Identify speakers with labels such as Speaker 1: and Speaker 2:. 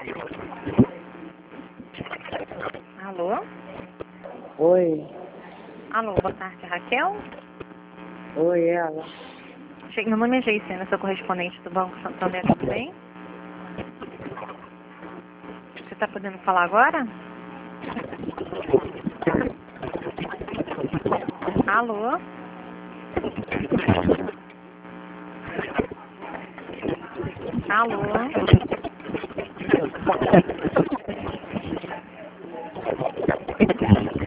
Speaker 1: Alô?
Speaker 2: Oi.
Speaker 1: Alô, boa tarde, Raquel?
Speaker 2: Oi, ela.
Speaker 1: Meu nome é Geisena, sou correspondente do Banco Santander, tudo bem? Você está podendo falar agora? Alô? Alô?